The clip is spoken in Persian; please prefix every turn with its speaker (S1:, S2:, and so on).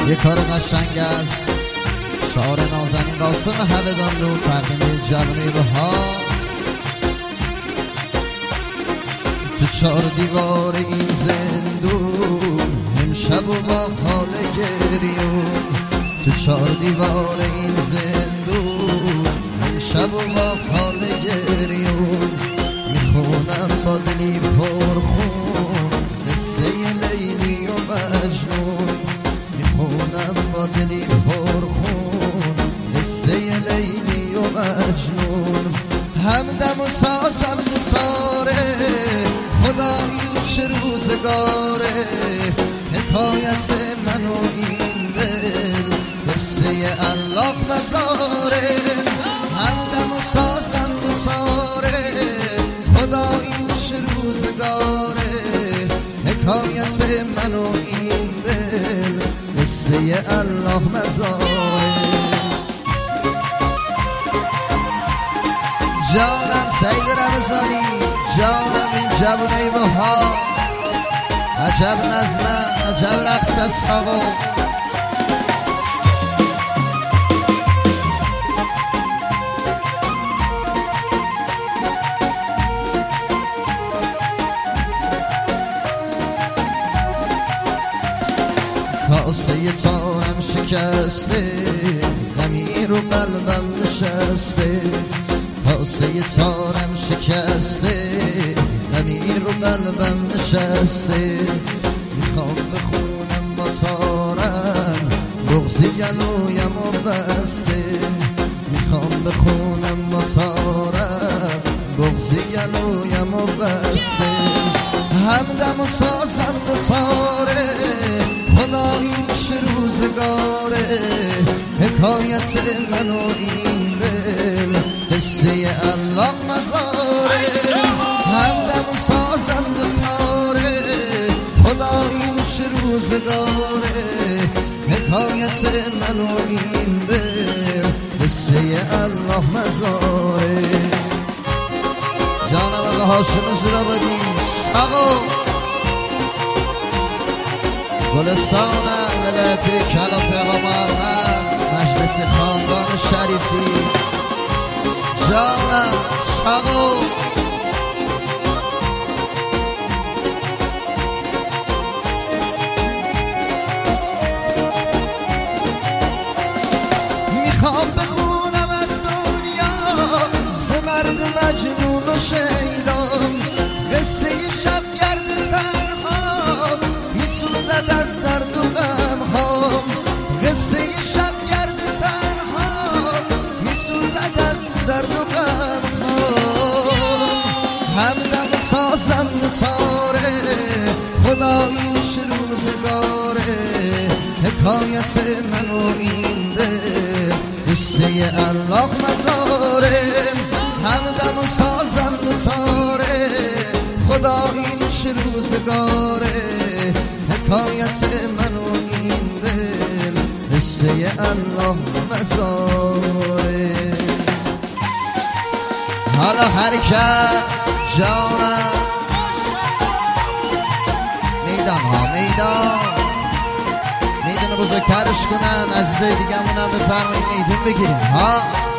S1: یه کار قشنگ است شعار نازنین قاسم هویدانلو تقدیم جوانه بهار. تو چار دیوار این زندون امشب و با حال گریون، تو چار دیوار این زندون امشب و با حال گریون، میخونم با دلی پرخون قصه لیلی و مجنون، میخونم با دلی پرخون قصه لیلی و مجنون. همدم و سازم دوتاره خدایی چه روزگاره، حکایت من و این دل قصه الله مزاره. همدم و سازم دوتاره خدایی چه روزگاره، حکایت من و این دل قصه الله مزاره. جانم سید رمضانی، جانم این جوونه بهار، عجب نظمه عجب رقص است آقا. کاسه تارم شکسته غمی رو قلبم نشسته، کاسه تارم شکسته غمی رو قلبم نشسته. میخوام بخونم با تارم بغضی گلویم و بسته، میخوام بخونم با تارم بغضی گلویم و بسته. همدم و سازم دو تاره خدایی چه روزگاره، حکایت من و این دل قصه الله مزاره. همدم و سازم دوتاره خدایی چه روزگاره، حکایت من و این دل قصه الله مزاره. جانم آقا هاشم زورآبادی آقا گلستان ولایت کلات آقا محمد مجلس خاندان شریفی. جانم ساقو میخوام بخونم از دنیا ز مرد مجنون و شیدان، قصه شبگرد زنها میسوزد از درد و غمها، قصه شبگرد زنها میسوزد از درد و غمها. همدم و سازم دوتاره خدایی چه روزگاره، حکایت من و این دل قصه الله مزاره. همدم و سازم دوتاره خدایی چه روزگاره، حکایت من و این دل قصه الله مزاره. حالا حرکت جانم میدان ها میدان بزرگترش کنن عزیزای دیگه همونم بفرمایید میدون بگیریم ها.